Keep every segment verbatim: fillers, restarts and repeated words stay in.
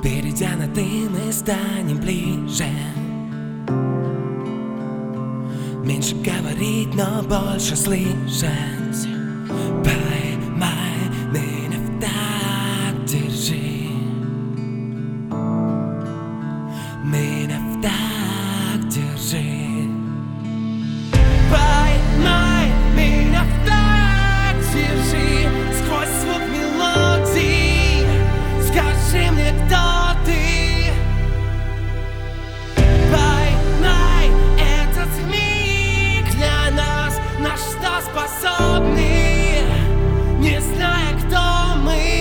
Перейдя на «ты», мы станем ближе. Меньше говорить, но больше слышать. Поймай меня в так, держи меня в так, держи. Поймай меня в так, держи. Сквозь звук мелодий скажи мне, кто ты. Поймай этот миг для нас, на что способны, не зная, кто мы.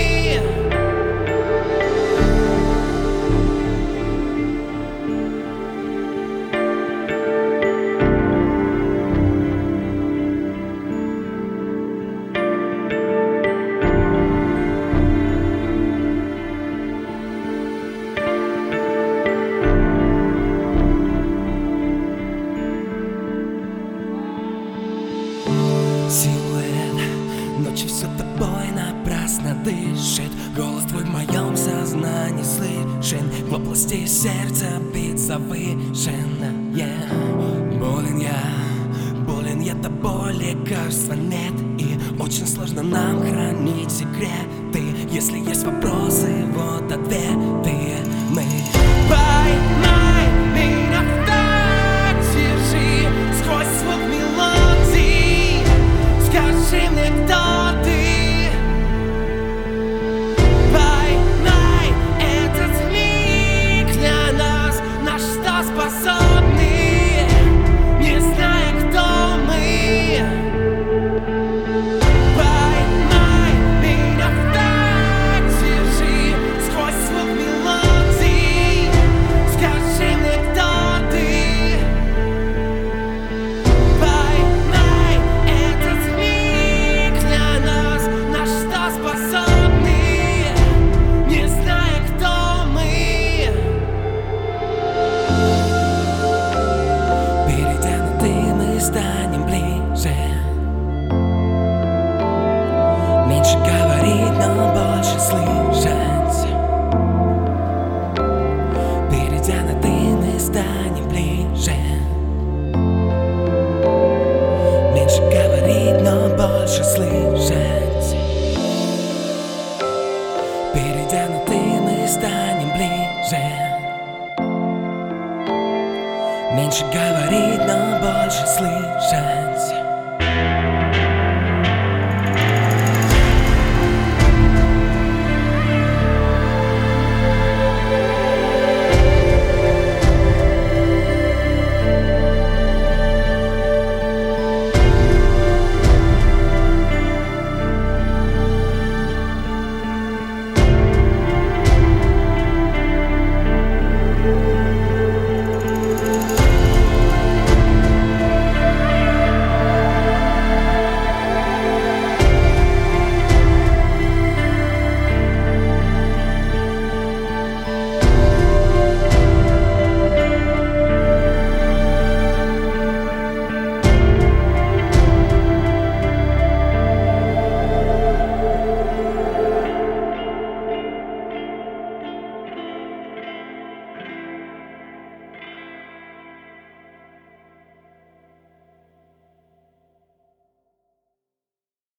Силуэт ночи все тобой напрасно дышит. Голос твой в моем сознании слышен. В области сердца бит завышен. yeah. Болен я, болен я тобой, лекарства нет. И очень сложно нам хранить секреты. Если есть вопросы, вот ответы. Мы поймай меня в так, держи. Сквозь звук мелодий скажи мне, кто ты. Поймай этот миг для нас, на что способны, не зная, кто мы. Поймай меня в так, держи. Сквозь звук мелодий скажи мне, кто ты. Поймай этот миг для нас, на что способны, не зная, кто мы. Перейдя на «ты», мы станем ближе. Меньше говорить, но больше слышать. Перейдя на «ты», мы станем ближе. Меньше говорить, но больше слышать. Перейдя на «ты», мы станем ближе. Меньше говорить, но больше слышать.